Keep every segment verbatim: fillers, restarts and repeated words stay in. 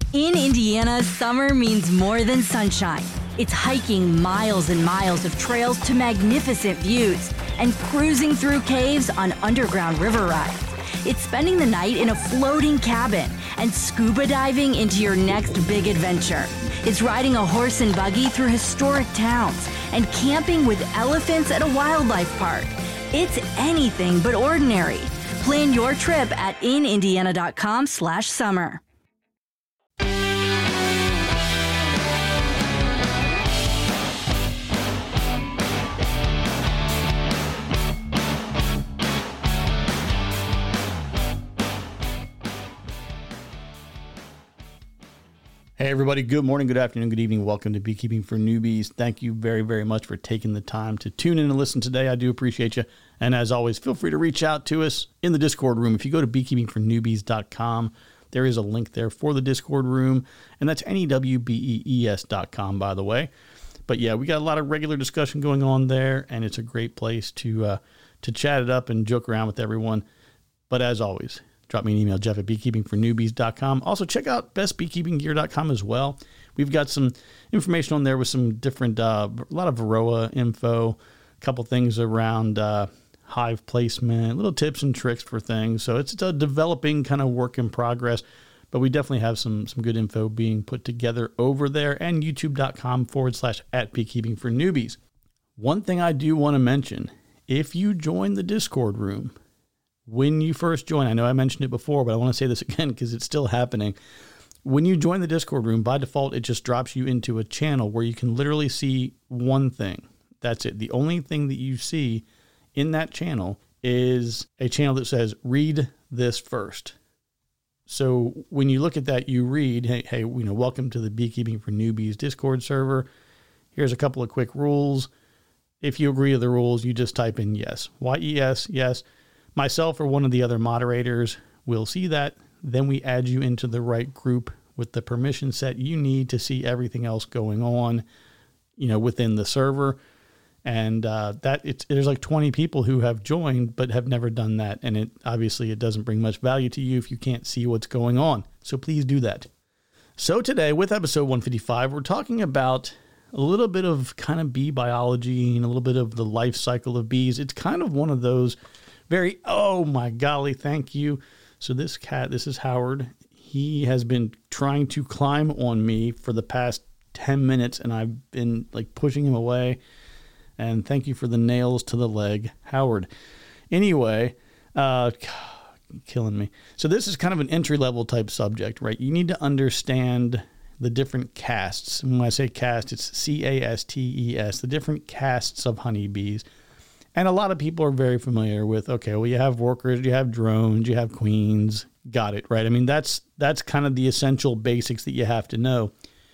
In Indiana, summer means more than sunshine. It's hiking miles and miles of trails to magnificent views and cruising through caves on underground river rides. It's spending the night in a floating cabin and scuba diving into your next big adventure. It's riding a horse and buggy through historic towns and camping with elephants at a wildlife park. It's anything but ordinary. Plan your trip at inindiana.com slash summer. Hey everybody, good morning, good afternoon, good evening. Welcome to Beekeeping for Newbies. Thank you very, very much for taking the time to tune in and listen today. I do appreciate you. And as always, feel free to reach out to us in the Discord room. If you go to beekeeping for newbies dot com, there is a link there for the Discord room. And that's N E W B E E S dot com, by the way. But yeah, we got a lot of regular discussion going on there, and it's a great place to uh, to chat it up and joke around with everyone. But as always, drop me an email, Jeff at beekeeping for newbies dot com. Also, check out best beekeeping gear dot com as well. We've got some information on there with some different, uh, a lot of Varroa info, a couple things around uh, hive placement, little tips and tricks for things. So it's a developing kind of work in progress, but we definitely have some some good info being put together over there, and youtube.com forward slash at beekeeping for newbies. One thing I do want to mention, if you join the Discord room, when you first join, I know I mentioned it before, but I want to say this again because it's still happening. When you join the Discord room, by default, it just drops you into a channel where you can literally see one thing. That's it. The only thing that you see in that channel is a channel that says, read this first. So when you look at that, you read, hey, hey, you know, welcome to the Beekeeping for Newbies Discord server. Here's a couple of quick rules. If you agree to the rules, you just type in yes. Y E S, yes. Myself or one of the other moderators will see that. Then we add you into the right group with the permission set you need to see everything else going on, you know, within the server. And uh, that it's there's like twenty people who have joined but have never done that. And it obviously it doesn't bring much value to you if you can't see what's going on. So please do that. So today with episode one fifty-five, we're talking about a little bit of kind of bee biology and a little bit of the life cycle of bees. It's kind of one of those very, oh my golly, thank you. So this cat, this is Howard. He has been trying to climb on me for the past ten minutes, and I've been like pushing him away. And thank you for the nails to the leg, Howard. Anyway, uh, killing me. So this is kind of an entry-level type subject, right? You need to understand the different castes. And when I say caste, it's C A S T E S, the different castes of honeybees. And a lot of people are very familiar with, okay, well, you have workers, you have drones, you have queens. Got it, right? I mean, that's that's kind of the essential basics that you have to know.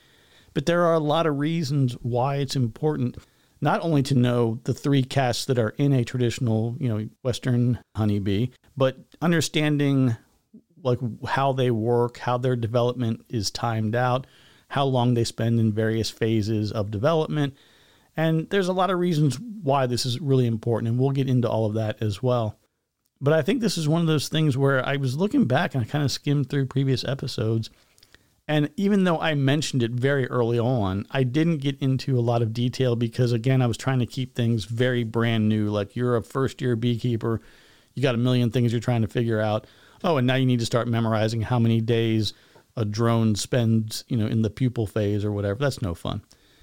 But there are a lot of reasons why it's important not only to know the three castes that are in a traditional, you know, Western honeybee, but understanding like how they work, how their development is timed out, how long they spend in various phases of development. And there's a lot of reasons why this is really important, and we'll get into all of that as well. But I think this is one of those things where I was looking back and I kind of skimmed through previous episodes, and even though I mentioned it very early on, I didn't get into a lot of detail because, again, I was trying to keep things very brand new. Like, you're a first-year beekeeper, you got a million things you're trying to figure out. Oh, and now you need to start memorizing how many days a drone spends, you know, in the pupal phase or whatever. That's no fun.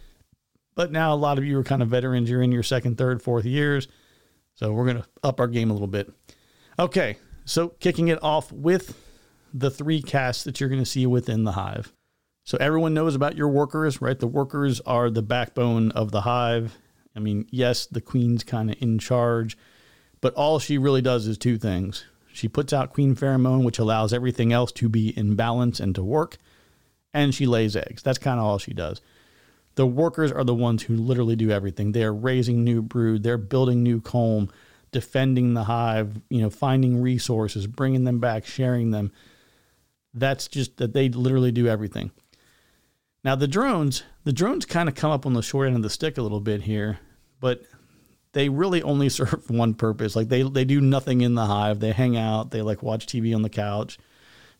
But now a lot of you are kind of veterans. You're in your second, third, fourth years. So we're going to up our game a little bit. Okay, so kicking it off with the three castes that you're going to see within the hive. So everyone knows about your workers, right? The workers are the backbone of the hive. I mean, yes, the queen's kind of in charge, but all she really does is two things. She puts out queen pheromone, which allows everything else to be in balance and to work, and she lays eggs. That's kind of all she does. The workers are the ones who literally do everything. They are raising new brood. They're building new comb, defending the hive, you know, finding resources, bringing them back, sharing them. That's just that they literally do everything. Now, the drones, the drones kind of come up on the short end of the stick a little bit here, but they really only serve one purpose. Like they, they do nothing in the hive. They hang out. They like watch T V on the couch.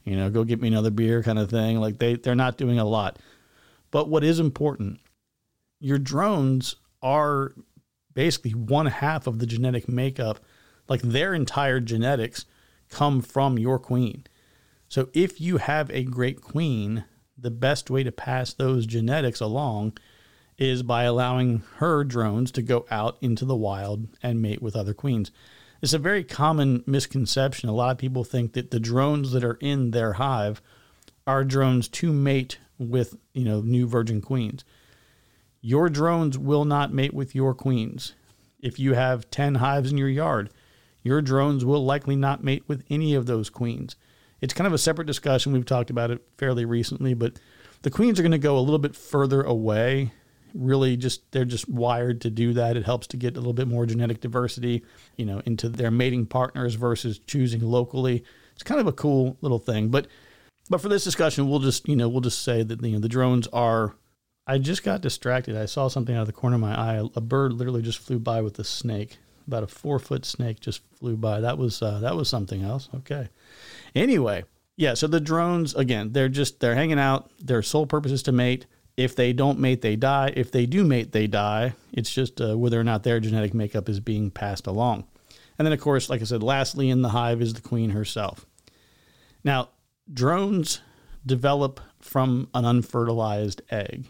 you know, go get me another beer kind of thing. Like they, they're not doing a lot. But what is important, your drones are basically one half of the genetic makeup. Like their entire genetics come from your queen. So if you have a great queen, the best way to pass those genetics along is by allowing her drones to go out into the wild and mate with other queens. It's a very common misconception. A lot of people think that the drones that are in their hive are drones to mate with, you know, new virgin queens. Your drones will not mate with your queens. If you have ten hives in your yard, your drones will likely not mate with any of those queens. It's kind of a separate discussion. We've talked about it fairly recently, but the queens are going to go a little bit further away. Really just, they're just wired to do that. It helps to get a little bit more genetic diversity, you know, into their mating partners versus choosing locally. It's kind of a cool little thing, but, but for this discussion, we'll just, you know, we'll just say that, you know, the drones are, I just got distracted. I saw something out of the corner of my eye. A bird literally just flew by with a snake. About a four foot snake just flew by. That was, uh, that was something else. Okay. Anyway. Yeah. So the drones, again, they're just, they're hanging out. Their sole purpose is to mate. If they don't mate, they die. If they do mate, they die. It's just uh, whether or not their genetic makeup is being passed along. And then, of course, like I said, lastly in the hive is the queen herself. Now, drones develop from an unfertilized egg,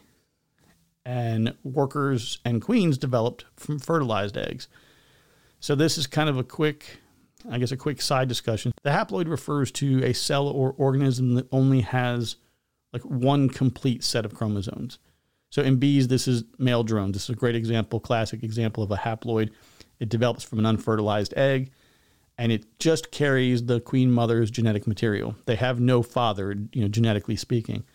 and workers and queens developed from fertilized eggs. So this is kind of a quick, I guess, a quick side discussion. The haploid refers to a cell or organism that only has like one complete set of chromosomes. So in bees, this is male drones. This is a great example, classic example of a haploid. It develops from an unfertilized egg, and it just carries the queen mother's genetic material. They have no father, you know, genetically speaking.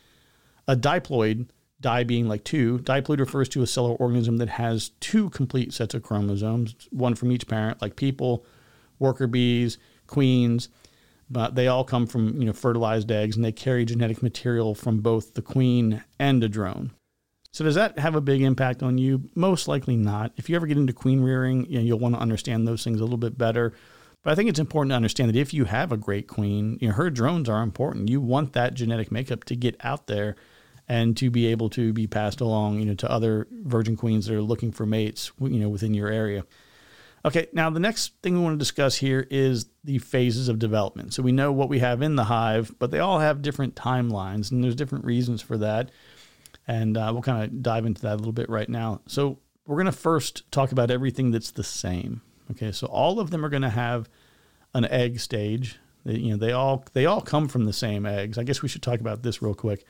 A diploid, di being like two, diploid refers to a cell or organism that has two complete sets of chromosomes, one from each parent, like people, worker bees, queens. But they all come from, you know, fertilized eggs, and they carry genetic material from both the queen and a drone. So does that have a big impact on you? Most likely not. If you ever get into queen rearing, you know, you'll want to understand those things a little bit better. But I think it's important to understand that if you have a great queen, you know, her drones are important. You want that genetic makeup to get out there and to be able to be passed along, you know, to other virgin queens that are looking for mates, you know, within your area. Okay, now the next thing we want to discuss here is the phases of development. So we know what we have in the hive, but they all have different timelines, and there's different reasons for that. And uh, we'll kind of dive into that a little bit right now. So we're going to first talk about everything that's the same. Okay, so all of them are going to have an egg stage. They, you know, they all they all come from the same eggs. I guess we should talk about this real quick.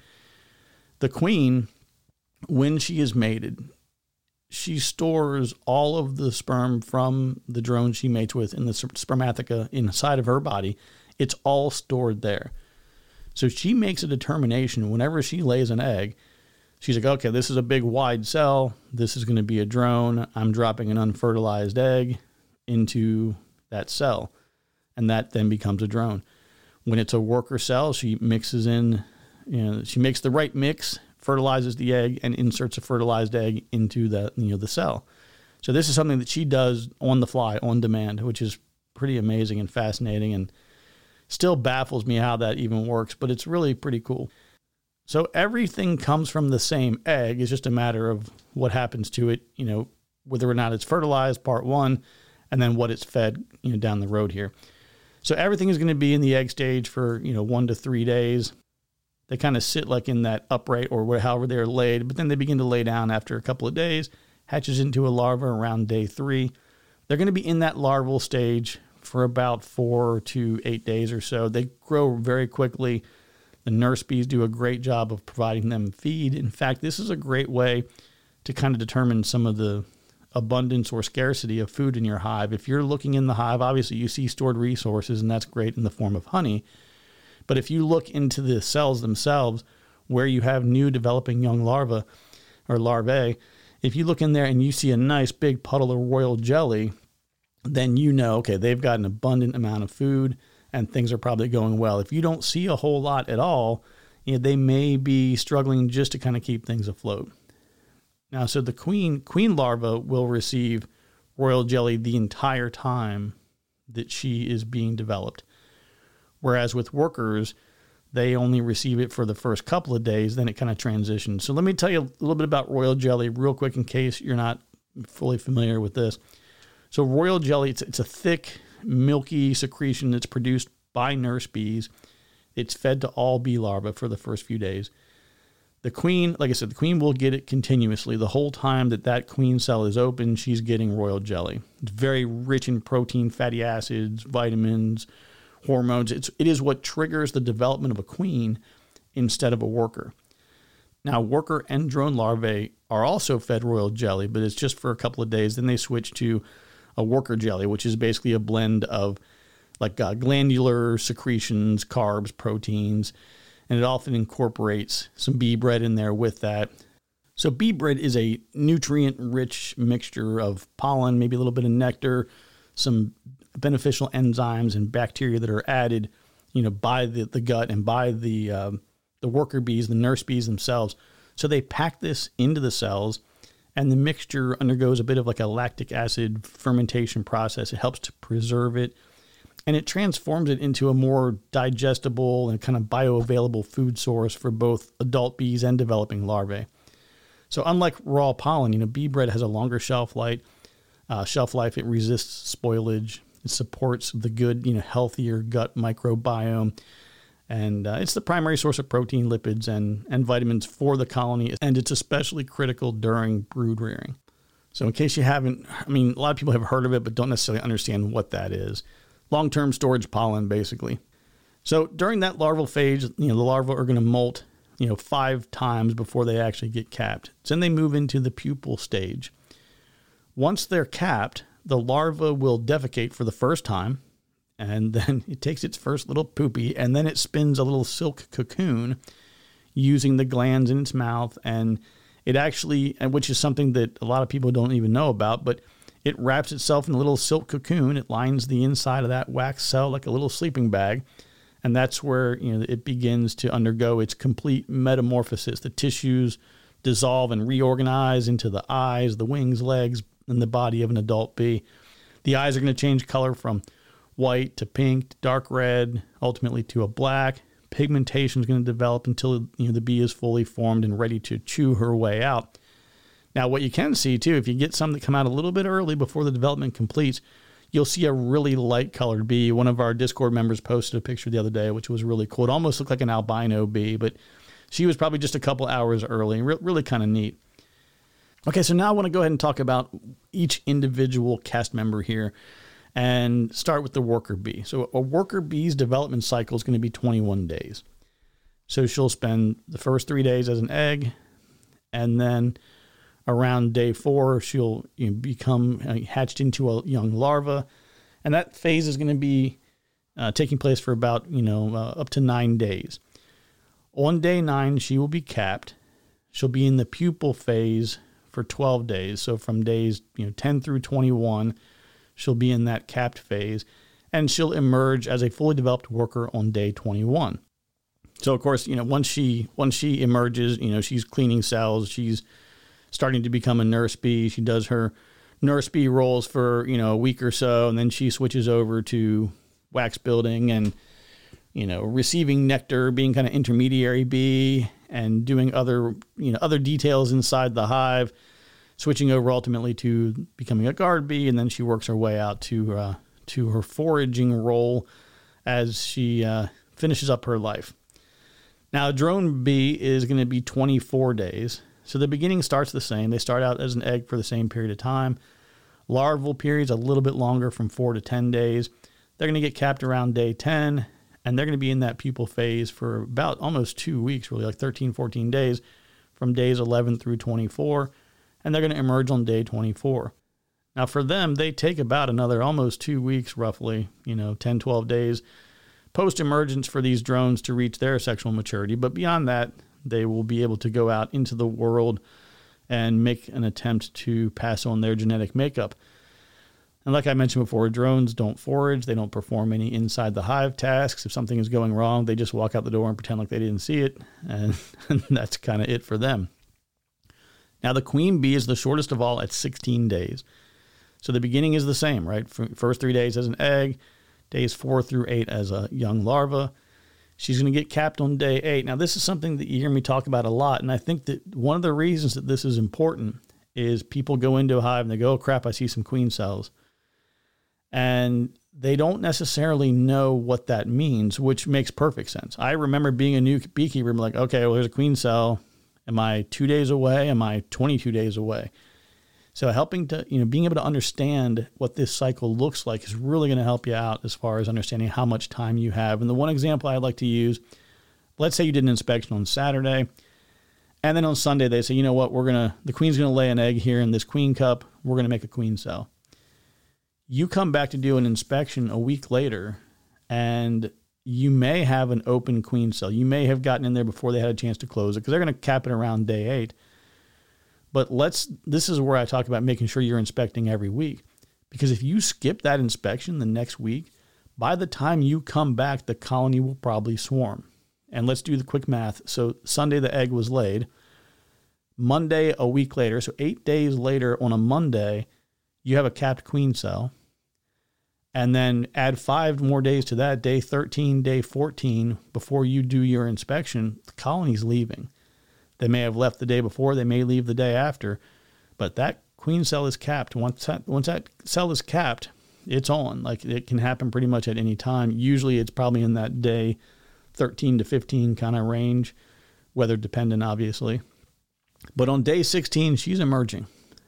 The queen, when she is mated, she stores all of the sperm from the drone she mates with in the spermatheca inside of her body. It's all stored there. So she makes a determination whenever she lays an egg. She's like, okay, this is a big wide cell. This is going to be a drone. I'm dropping an unfertilized egg into that cell, and that then becomes a drone. When it's a worker cell, she mixes in, you know, she makes the right mix, fertilizes the egg, and inserts a fertilized egg into the, you know, the cell. So this is something that she does on the fly, on demand, which is pretty amazing and fascinating, and still baffles me how that even works, but it's really pretty cool. So everything comes from the same egg. It's just a matter of what happens to it, you know, whether or not it's fertilized, part one, and then what it's fed, you know, down the road here. So everything is going to be in the egg stage for, you know, one to three days. They kind of sit like in that upright or where, however they're laid, but then they begin to lay down after a couple of days, hatches into a larva around day three. They're going to be in that larval stage for about four to eight days or so. They grow very quickly. The nurse bees do a great job of providing them feed. In fact, this is a great way to kind of determine some of the abundance or scarcity of food in your hive. If you're looking in the hive, obviously you see stored resources, and that's great in the form of honey. But if you look into the cells themselves, where you have new developing young larvae or larvae, if you look in there and you see a nice big puddle of royal jelly, then you know, okay, they've got an abundant amount of food and things are probably going well. If you don't see a whole lot at all, you know, they may be struggling just to kind of keep things afloat. Now, so the queen queen larva will receive royal jelly the entire time that she is being developed. Whereas with workers, they only receive it for the first couple of days, then it kind of transitions. So let me tell you a little bit about royal jelly real quick in case you're not fully familiar with this. So royal jelly, it's, it's a thick, milky secretion that's produced by nurse bees. It's fed to all bee larvae for the first few days. The queen, like I said, the queen will get it continuously. The whole time that that queen cell is open, she's getting royal jelly. It's very rich in protein, fatty acids, vitamins, hormones. It's, it is what triggers the development of a queen instead of a worker. Now, worker and drone larvae are also fed royal jelly, but it's just for a couple of days. Then they switch to a worker jelly, which is basically a blend of like uh, glandular secretions, carbs, proteins, and it often incorporates some bee bread in there with that. So bee bread is a nutrient-rich mixture of pollen, maybe a little bit of nectar, some beneficial enzymes and bacteria that are added, you know, by the, the gut and by the uh, the worker bees, the nurse bees themselves. So they pack this into the cells, and the mixture undergoes a bit of like a lactic acid fermentation process. It helps to preserve it, and it transforms it into a more digestible and kind of bioavailable food source for both adult bees and developing larvae. So unlike raw pollen, you know, bee bread has a longer shelf life. Uh, shelf life. It resists spoilage. It supports the good, you know, healthier gut microbiome. And uh, it's the primary source of protein, lipids, and, and vitamins for the colony. And it's especially critical during brood rearing. So in case you haven't, I mean, a lot of people have heard of it, but don't necessarily understand what that is. Long-term storage pollen, basically. So during that larval phase, you know, the larvae are going to molt, you know, five times before they actually get capped. Then they move into the pupal stage. Once they're capped, the larva will defecate for the first time, and then it takes its first little poopy, and then it spins a little silk cocoon using the glands in its mouth, and it actually, which is something that a lot of people don't even know about, but it wraps itself in a little silk cocoon. It lines the inside of that wax cell like a little sleeping bag, and that's where, you know, it begins to undergo its complete metamorphosis. The tissues dissolve and reorganize into the eyes, the wings, legs, and the body of an adult bee. The eyes are going to change color from white to pink to dark red, ultimately to a black. Pigmentation is going to develop until, you know, the bee is fully formed and ready to chew her way out. Now, what you can see, too, if you get some that come out a little bit early before the development completes, you'll see a really light-colored bee. One of our Discord members posted a picture the other day, which was really cool. It almost looked like an albino bee, but she was probably just a couple hours early. Re- really kind of neat. Okay, so now I want to go ahead and talk about each individual cast member here and start with the worker bee. So a worker bee's development cycle is going to be twenty-one days. So she'll spend the first three days as an egg, and then around day four, she'll, you know, become hatched into a young larva, and that phase is going to be uh, taking place for about, you know, uh, up to nine days. On day nine, she will be capped. She'll be in the pupal phase for twelve days. So from days, you know, ten through twenty-one, she'll be in that capped phase, and she'll emerge as a fully developed worker on day twenty-one. So of course, you know, once she once she emerges, you know, she's cleaning cells, she's starting to become a nurse bee. She does her nurse bee roles for, you know, a week or so, and then she switches over to wax building and, you know, receiving nectar, being kind of intermediary bee, and doing other, you know, other details inside the hive, switching over ultimately to becoming a guard bee, and then she works her way out to uh, to her foraging role as she uh, finishes up her life. Now, a drone bee is going to be twenty-four days. So the beginning starts the same. They start out as an egg for the same period of time. Larval period's a little bit longer, from four to ten days. They're going to get capped around day ten, and they're going to be in that pupal phase for about almost two weeks, really, like thirteen, fourteen days, from days eleven through twenty-four, and they're going to emerge on day twenty-four. Now, for them, they take about another almost two weeks, roughly, you know, ten, twelve days post-emergence for these drones to reach their sexual maturity. But beyond that, they will be able to go out into the world and make an attempt to pass on their genetic makeup. And like I mentioned before, drones don't forage. They don't perform any inside the hive tasks. If something is going wrong, they just walk out the door and pretend like they didn't see it. And, and that's kind of it for them. Now, the queen bee is the shortest of all at sixteen days. So the beginning is the same, right? First three days as an egg, days four through eight as a young larva. She's going to get capped on day eight. Now, this is something that you hear me talk about a lot, and I think that one of the reasons that this is important is people go into a hive and they go, oh, crap, I see some queen cells. And they don't necessarily know what that means, which makes perfect sense. I remember being a new beekeeper, I'm like, okay, well, there's a queen cell. Am I two days away? Am I twenty-two days away? So helping to, you know, being able to understand what this cycle looks like is really going to help you out as far as understanding how much time you have. And the one example I like to use, let's say you did an inspection on Saturday, and then on Sunday they say, you know what, we're going to, the queen's going to lay an egg here in this queen cup. We're going to make a queen cell. You come back to do an inspection a week later, and you may have an open queen cell. You may have gotten in there before they had a chance to close it because they're going to cap it around day eight. But let's, this is where I talk about making sure you're inspecting every week. Because if you skip that inspection the next week, by the time you come back, the colony will probably swarm. And let's do the quick math. So Sunday, the egg was laid. Monday, a week later, so eight days later on a Monday, you have a capped queen cell. And then add five more days to that, day thirteen, day fourteen, before you do your inspection, the colony's leaving. They may have left the day before, they may leave the day after, but that queen cell is capped. Once that, once that cell is capped, it's on. Like, it can happen pretty much at any time. Usually it's probably in that day thirteen to fifteen kind of range, weather dependent, obviously. But on day sixteen, she's emerging.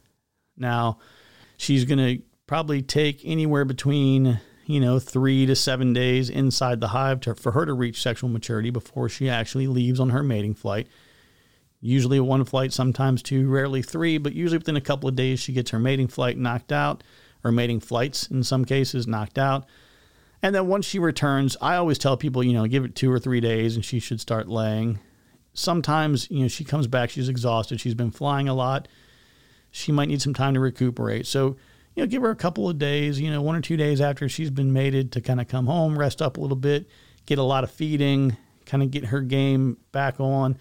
Now, she's going to probably take anywhere between, you know, three to seven days inside the hive to, for her to reach sexual maturity before she actually leaves on her mating flight. Usually one flight, sometimes two, rarely three, but usually within a couple of days she gets her mating flight knocked out, or mating flights in some cases knocked out. And then once she returns, I always tell people, you know, give it two or three days and she should start laying. Sometimes, you know, she comes back, she's exhausted, she's been flying a lot. She might need some time to recuperate. So, you know, give her a couple of days, you know, one or two days after she's been mated to kind of come home, rest up a little bit, get a lot of feeding, kind of get her game back on.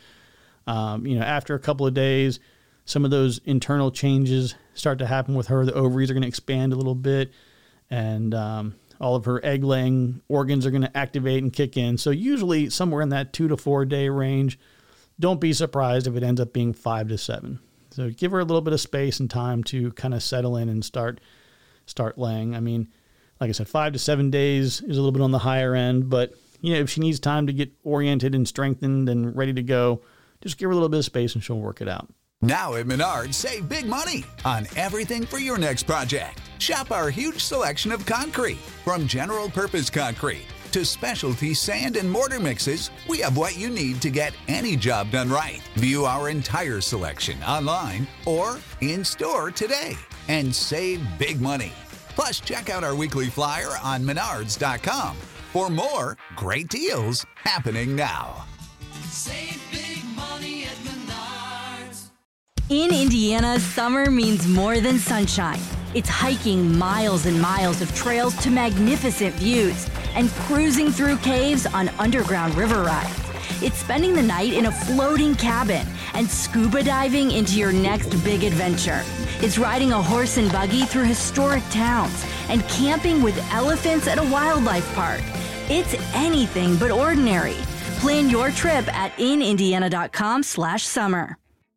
Um, you know, after a couple of days, some of those internal changes start to happen with her. The ovaries are going to expand a little bit, and um, all of her egg-laying organs are going to activate and kick in. So usually somewhere in that two to four day range. Don't be surprised if it ends up being five to seven. So give her a little bit of space and time to kind of settle in and start start laying. I mean, like I said, five to seven days is a little bit on the higher end, but you know, if she needs time to get oriented and strengthened and ready to go, just give her a little bit of space and she'll work it out. Now at Menards, save big money on everything for your next project. Shop our huge selection of concrete, from general purpose concrete to specialty sand and mortar mixes. We have what you need to get any job done right. View our entire selection online or in store today and save big money. Plus, check out our weekly flyer on menards dot com for more great deals happening now. Save big money at Menards. In Indiana, summer means more than sunshine. It's hiking miles and miles of trails to magnificent views and cruising through caves on underground river rides. It's spending the night in a floating cabin and scuba diving into your next big adventure. It's riding a horse and buggy through historic towns and camping with elephants at a wildlife park. It's anything but ordinary. Plan your trip at inindiana.com slash summer.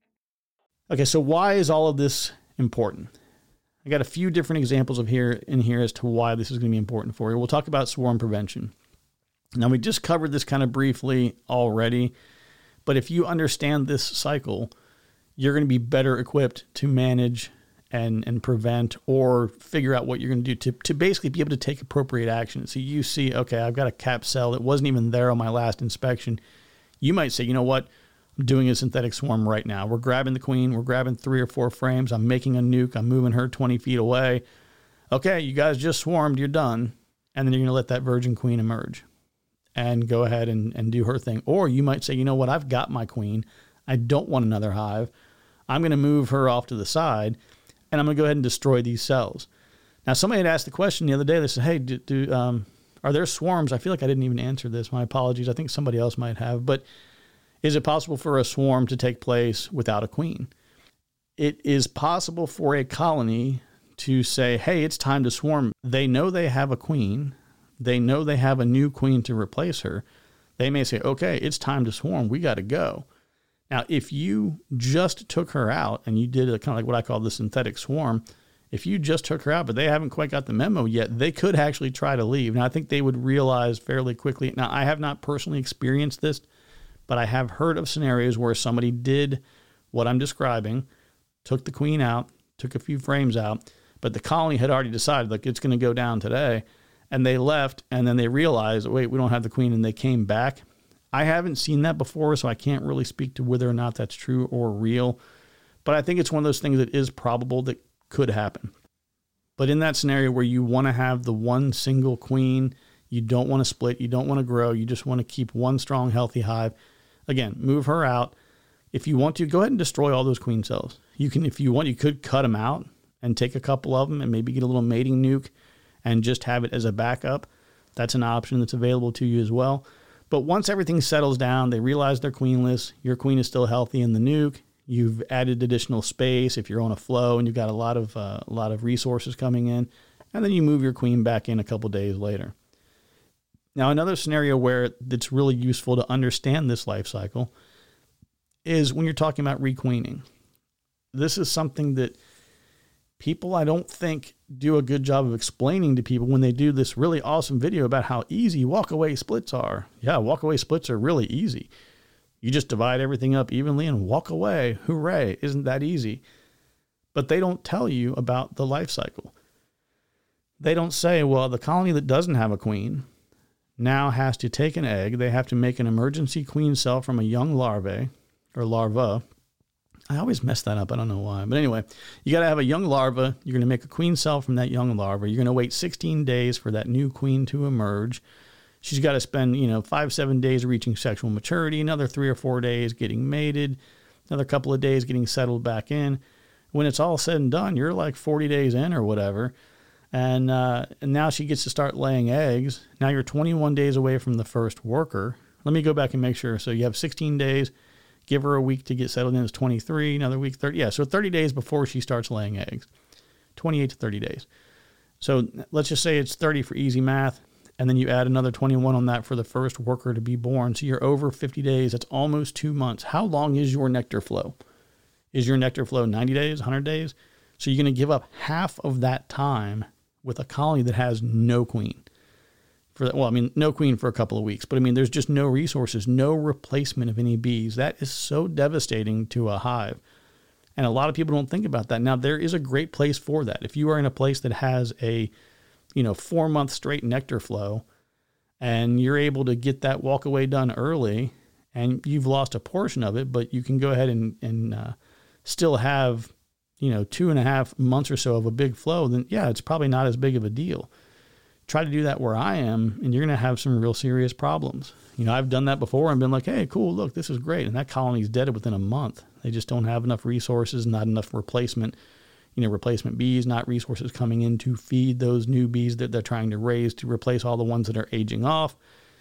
Okay, so why is all of this important? I got a few different examples of here in here as to why this is going to be important for you. We'll talk about swarm prevention. Now, we just covered this kind of briefly already, but if you understand this cycle, you're going to be better equipped to manage and, and prevent or figure out what you're going to do to, to basically be able to take appropriate action. So you see, okay, I've got a cap cell that wasn't even there on my last inspection. You might say, you know what? I'm doing a synthetic swarm right now. We're grabbing the queen. We're grabbing three or four frames. I'm making a nuke. I'm moving her twenty feet away. Okay, you guys just swarmed. You're done. And then you're going to let that virgin queen emerge and go ahead and, and do her thing. Or you might say, you know what? I've got my queen. I don't want another hive. I'm going to move her off to the side, and I'm going to go ahead and destroy these cells. Now, somebody had asked the question the other day. They said, hey, do, do um, are there swarms? I feel like I didn't even answer this. My apologies. I think somebody else might have. But is it possible for a swarm to take place without a queen? It is possible for a colony to say, hey, it's time to swarm. They know they have a queen. they know they have a new queen to replace her, they may say, okay, it's time to swarm. We got to go. Now, if you just took her out and you did a kind of like what I call the synthetic swarm, if you just took her out, but they haven't quite got the memo yet, they could actually try to leave. Now, I think they would realize fairly quickly. Now, I have not personally experienced this, but I have heard of scenarios where somebody did what I'm describing, took the queen out, took a few frames out, but the colony had already decided, like, it's going to go down today. And they left, and then they realized, wait, we don't have the queen, and they came back. I haven't seen that before, so I can't really speak to whether or not that's true or real. But I think it's one of those things that is probable that could happen. But in that scenario where you want to have the one single queen, you don't want to split, you don't want to grow, you just want to keep one strong, healthy hive, again, move her out. If you want to, go ahead and destroy all those queen cells. You can, if you want, you could cut them out and take a couple of them and maybe get a little mating nuke and just have it as a backup. That's an option that's available to you as well. But once everything settles down, they realize they're queenless, your queen is still healthy in the nuke, you've added additional space if you're on a flow and you've got a lot of uh, a lot of resources coming in, and then you move your queen back in a couple days later. Now, another scenario where it's really useful to understand this life cycle is when you're talking about requeening. This is something that people, I don't think, do a good job of explaining to people when they do this really awesome video about how easy walk-away splits are. Yeah, walk-away splits are really easy. You just divide everything up evenly and walk away. Hooray, isn't that easy? But they don't tell you about the life cycle. They don't say, well, the colony that doesn't have a queen now has to take an egg. They have to make an emergency queen cell from a young larvae or larva. I always mess that up. I don't know why. But anyway, you got to have a young larva. You're going to make a queen cell from that young larva. You're going to wait sixteen days for that new queen to emerge. She's got to spend, you know, five, seven days reaching sexual maturity, another three or four days getting mated, another couple of days getting settled back in. When it's all said and done, you're like forty days in or whatever. And, uh, and now she gets to start laying eggs. Now you're twenty-one days away from the first worker. Let me go back and make sure. So you have sixteen days. Give her a week to get settled in. It's twenty-three, another week, thirty. Yeah, so thirty days before she starts laying eggs. twenty-eight to thirty days. So let's just say it's thirty for easy math, and then you add another twenty-one on that for the first worker to be born. So you're over fifty days. That's almost two months. How long is your nectar flow? Is your nectar flow ninety days, one hundred days? So you're going to give up half of that time with a colony that has no queen. For that, well, I mean, no queen for a couple of weeks, but I mean, there's just no resources, no replacement of any bees. That is so devastating to a hive. And a lot of people don't think about that. Now, there is a great place for that. If you are in a place that has a, you know, four month straight nectar flow and you're able to get that walk away done early and you've lost a portion of it, but you can go ahead and, and uh, still have, you know, two and a half months or so of a big flow, then yeah, it's probably not as big of a deal. Try to do that where I am, and you're going to have some real serious problems. You know, I've done that before and been like, hey, cool, look, this is great. And that colony's dead within a month. They just don't have enough resources, not enough replacement, you know, replacement bees, not resources coming in to feed those new bees that they're trying to raise to replace all the ones that are aging off.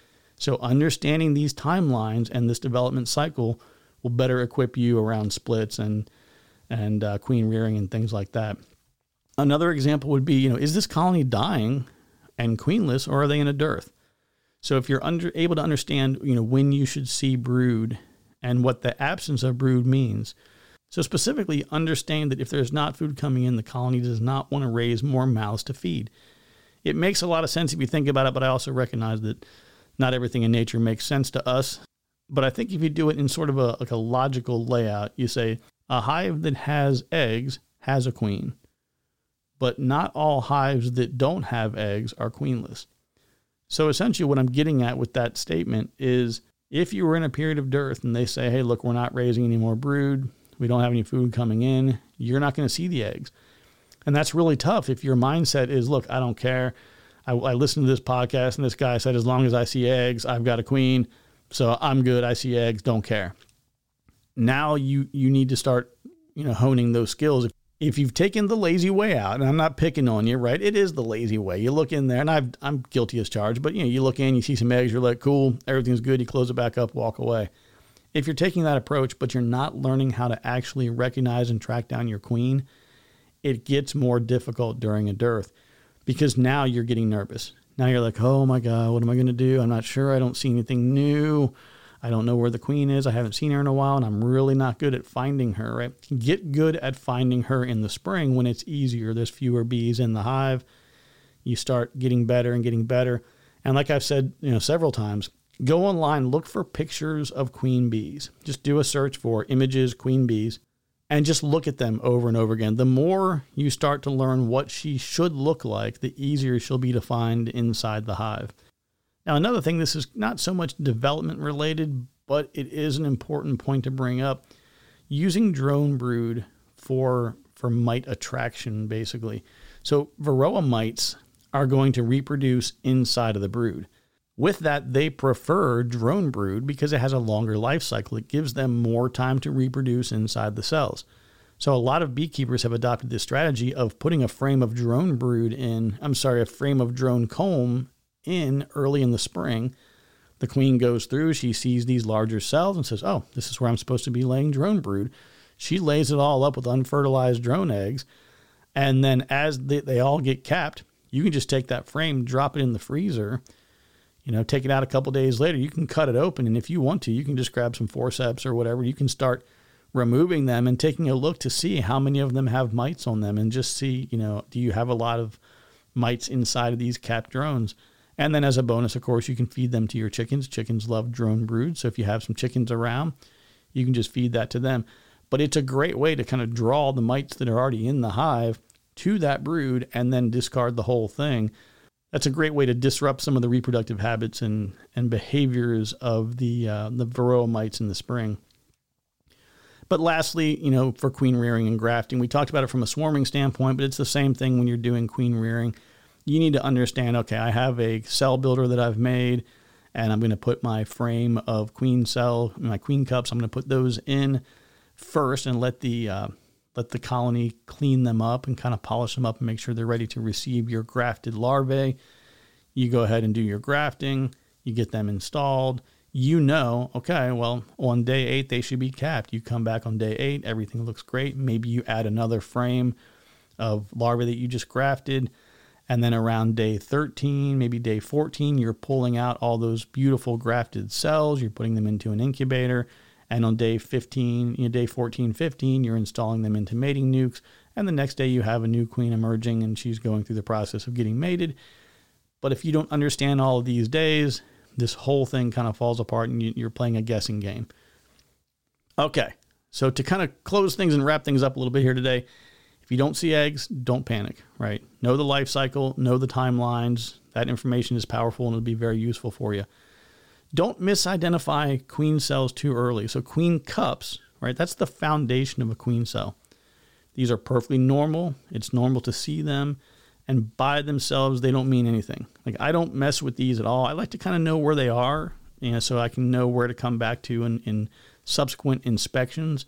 So understanding these timelines and this development cycle will better equip you around splits and, and uh, queen rearing and things like that. Another example would be, you know, is this colony dying and queenless, or are they in a dearth? So if you're under, able to understand, you know, when you should see brood and what the absence of brood means. So specifically understand that if there's not food coming in, the colony does not want to raise more mouths to feed. It makes a lot of sense if you think about it, but I also recognize that not everything in nature makes sense to us. But I think if you do it in sort of a, like a logical layout, you say a hive that has eggs has a queen. But not all hives that don't have eggs are queenless. So essentially what I'm getting at with that statement is if you were in a period of dearth and they say, hey, look, we're not raising any more brood, we don't have any food coming in, you're not going to see the eggs. And that's really tough if your mindset is, look, I don't care. I, I listened to this podcast and this guy said, as long as I see eggs, I've got a queen. So I'm good. I see eggs, don't care. Now you, you need to start, you know, honing those skills. If, If you've taken the lazy way out, and I'm not picking on you, right? It is the lazy way. You look in there, and I've, I'm guilty as charged, but you know, you look in, you see some eggs, you're like, cool, everything's good. You close it back up, walk away. If you're taking that approach, but you're not learning how to actually recognize and track down your queen, it gets more difficult during a dearth because now you're getting nervous. Now you're like, oh my God, what am I going to do? I'm not sure. I don't see anything new. I don't know where the queen is. I haven't seen her in a while, and I'm really not good at finding her, right? Get good at finding her in the spring when it's easier. There's fewer bees in the hive. You start getting better and getting better. And like I've said, you know, several times, go online, look for pictures of queen bees. Just do a search for images, queen bees, and just look at them over and over again. The more you start to learn what she should look like, the easier she'll be to find inside the hive. Now, another thing, this is not so much development related, but it is an important point to bring up. Using drone brood for, for mite attraction, basically. So Varroa mites are going to reproduce inside of the brood. With that, they prefer drone brood because it has a longer life cycle. It gives them more time to reproduce inside the cells. So a lot of beekeepers have adopted this strategy of putting a frame of drone brood in, I'm sorry, a frame of drone comb in early in the spring. The queen goes through, she sees these larger cells and says, oh, this is where I'm supposed to be laying drone brood. She lays it all up with unfertilized drone eggs. And then as they, they all get capped, you can just take that frame, drop it in the freezer, you know, take it out a couple days later. You can cut it open. And if you want to, you can just grab some forceps or whatever. You can start removing them and taking a look to see how many of them have mites on them and just see, you know, do you have a lot of mites inside of these capped drones? And then as a bonus, of course, you can feed them to your chickens. Chickens love drone brood. So if you have some chickens around, you can just feed that to them. But it's a great way to kind of draw the mites that are already in the hive to that brood and then discard the whole thing. That's a great way to disrupt some of the reproductive habits and, and behaviors of the, uh, the Varroa mites in the spring. But lastly, you know, for queen rearing and grafting, we talked about it from a swarming standpoint, but it's the same thing when you're doing queen rearing. You need to understand, okay, I have a cell builder that I've made, and I'm going to put my frame of queen cell, my queen cups, I'm going to put those in first and let the uh, let the colony clean them up and kind of polish them up and make sure they're ready to receive your grafted larvae. You go ahead and do your grafting. You get them installed. You know, okay, well, on day eight, they should be capped. You come back on day eight, everything looks great. Maybe you add another frame of larvae that you just grafted. And then around day thirteen, maybe day fourteen, you're pulling out all those beautiful grafted cells. You're putting them into an incubator. And on day fifteen, you know, day fourteen, fifteen, you're installing them into mating nukes. And the next day you have a new queen emerging and she's going through the process of getting mated. But if you don't understand all of these days, this whole thing kind of falls apart and you're playing a guessing game. Okay, so to kind of close things and wrap things up a little bit here today, if you don't see eggs, don't panic, right? Know the life cycle, know the timelines. That information is powerful and it'll be very useful for you. Don't misidentify queen cells too early. So queen cups, right? That's the foundation of a queen cell. These are perfectly normal. It's normal to see them. And by themselves, they don't mean anything. Like, I don't mess with these at all. I like to kind of know where they are, you know, so I can know where to come back to in, in subsequent inspections.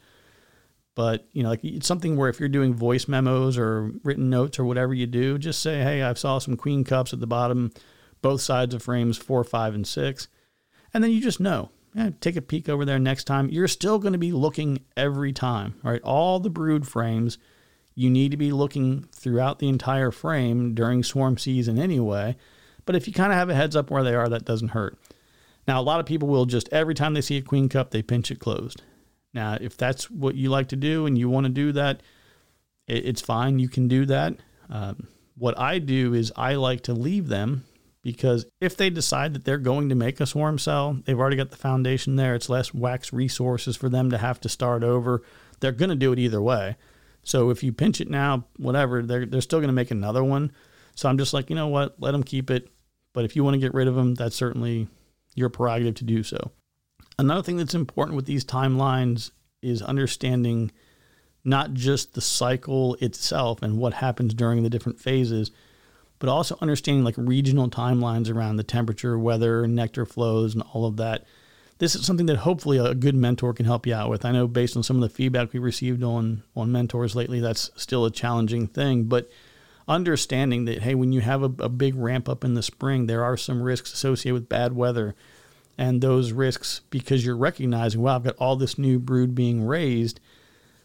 But, you know, like it's something where if you're doing voice memos or written notes or whatever you do, just say, hey, I saw some queen cups at the bottom, both sides of frames four, five, and six. And then you just know. Yeah, take a peek over there next time. You're still going to be looking every time, right? All the brood frames, you need to be looking throughout the entire frame during swarm season anyway. But if you kind of have a heads up where they are, that doesn't hurt. Now, a lot of people will just, every time they see a queen cup, they pinch it closed. Now, if that's what you like to do and you want to do that, it, it's fine. You can do that. Um, what I do is I like to leave them because if they decide that they're going to make a swarm cell, they've already got the foundation there. It's less wax resources for them to have to start over. They're going to do it either way. So if you pinch it now, whatever, they're, they're still going to make another one. So I'm just like, you know what, let them keep it. But if you want to get rid of them, that's certainly your prerogative to do so. Another thing that's important with these timelines is understanding not just the cycle itself and what happens during the different phases, but also understanding like regional timelines around the temperature, weather, nectar flows, and all of that. This is something that hopefully a good mentor can help you out with. I know based on some of the feedback we received on, on mentors lately, that's still a challenging thing, but understanding that, hey, when you have a, a big ramp up in the spring, there are some risks associated with bad weather. And those risks, because you're recognizing, wow, I've got all this new brood being raised.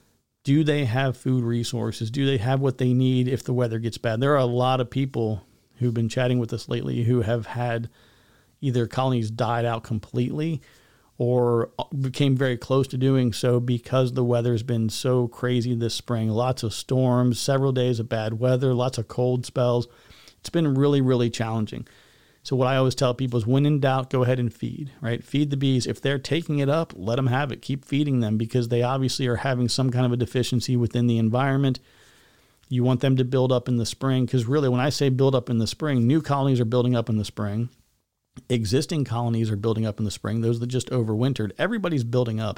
Do they have food resources? Do they have what they need if the weather gets bad? There are a lot of people who've been chatting with us lately who have had either colonies died out completely or became very close to doing so because the weather's been so crazy this spring. Lots of storms, several days of bad weather, lots of cold spells. It's been really, really challenging. So what I always tell people is when in doubt, go ahead and feed, right? Feed the bees. If they're taking it up, let them have it. Keep feeding them because they obviously are having some kind of a deficiency within the environment. You want them to build up in the spring because really when I say build up in the spring, new colonies are building up in the spring. Existing colonies are building up in the spring. Those that just overwintered, everybody's building up.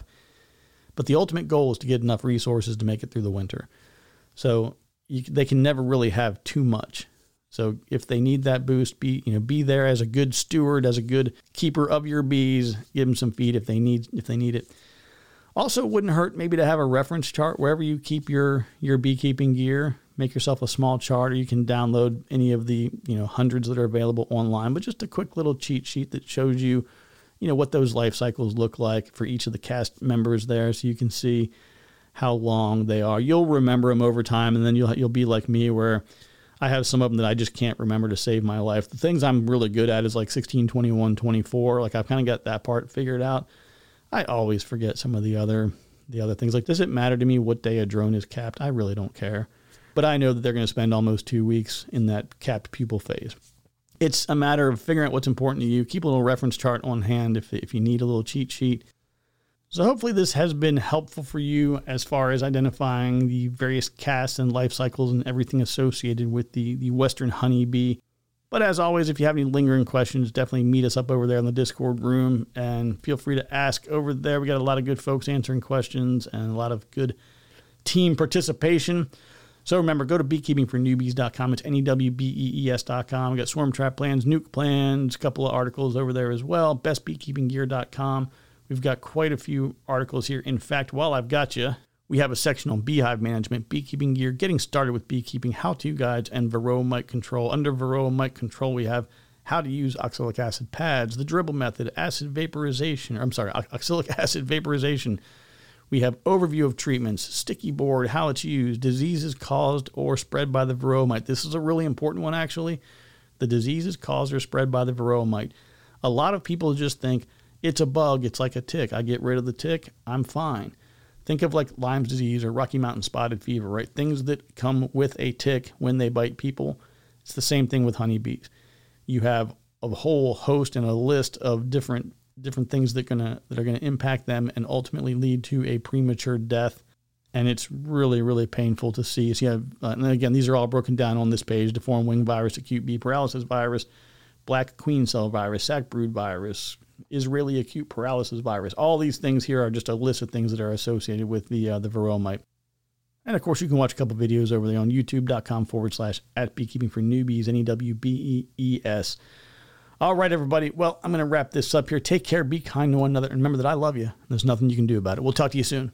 But the ultimate goal is to get enough resources to make it through the winter. So you, they can never really have too much. So if they need that boost, be you know be there as a good steward, as a good keeper of your bees. Give them some feed if they need if they need it. Also, it wouldn't hurt maybe to have a reference chart wherever you keep your your beekeeping gear. Make yourself a small chart, or you can download any of the you know hundreds that are available online. But just a quick little cheat sheet that shows you you know what those life cycles look like for each of the cast members there, so you can see how long they are. You'll remember them over time, and then you'll you'll be like me where I have some of them that I just can't remember to save my life. The things I'm really good at is like sixteen, twenty-one, twenty-four. Like I've kind of got that part figured out. I always forget some of the other the other things. Like, does it matter to me what day a drone is capped? I really don't care. But I know that they're going to spend almost two weeks in that capped pupil phase. It's a matter of figuring out what's important to you. Keep a little reference chart on hand if if you need a little cheat sheet. So hopefully this has been helpful for you as far as identifying the various casts and life cycles and everything associated with the, the Western honeybee. But as always, if you have any lingering questions, definitely meet us up over there in the Discord room and feel free to ask over there. We got a lot of good folks answering questions and a lot of good team participation. So remember, go to beekeeping for newbies dot com. It's N E W B E E S dot com. We got swarm trap plans, nuke plans, a couple of articles over there as well. best beekeeping gear dot com. We've got quite a few articles here. In fact, while I've got you, we have a section on beehive management, beekeeping gear, getting started with beekeeping, how-to guides, and Varroa mite control. Under Varroa mite control, we have how to use oxalic acid pads, the dribble method, acid vaporization. Or, I'm sorry, oxalic acid vaporization. We have overview of treatments, sticky board, how it's used, diseases caused or spread by the Varroa mite. This is a really important one, actually. The diseases caused or spread by the Varroa mite. A lot of people just think, it's a bug. It's like a tick. I get rid of the tick. I'm fine. Think of like Lyme's disease or Rocky Mountain spotted fever, right? Things that come with a tick when they bite people. It's the same thing with honeybees. You have a whole host and a list of different different things that gonna that are gonna impact them and ultimately lead to a premature death. And it's really, really painful to see. So you have, uh, and again, these are all broken down on this page: deformed wing virus, acute bee paralysis virus, black queen cell virus, sac brood virus, Israeli acute paralysis virus. All these things here are just a list of things that are associated with the uh, the Varroa mite. And of course, you can watch a couple videos over there on youtube.com forward slash at beekeeping for newbies, N E W B E E S. All right, everybody. Well, I'm going to wrap this up here. Take care. Be kind to one another. And remember that I love you. There's nothing you can do about it. We'll talk to you soon.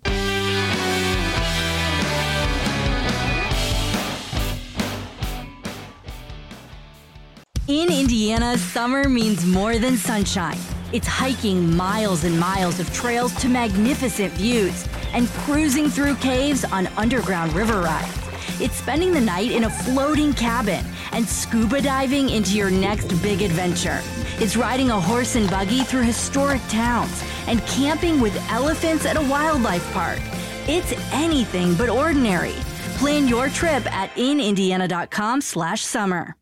In Indiana, summer means more than sunshine. It's hiking miles and miles of trails to magnificent views and cruising through caves on underground river rides. It's spending the night in a floating cabin and scuba diving into your next big adventure. It's riding a horse and buggy through historic towns and camping with elephants at a wildlife park. It's anything but ordinary. Plan your trip at in indiana dot com slash summer.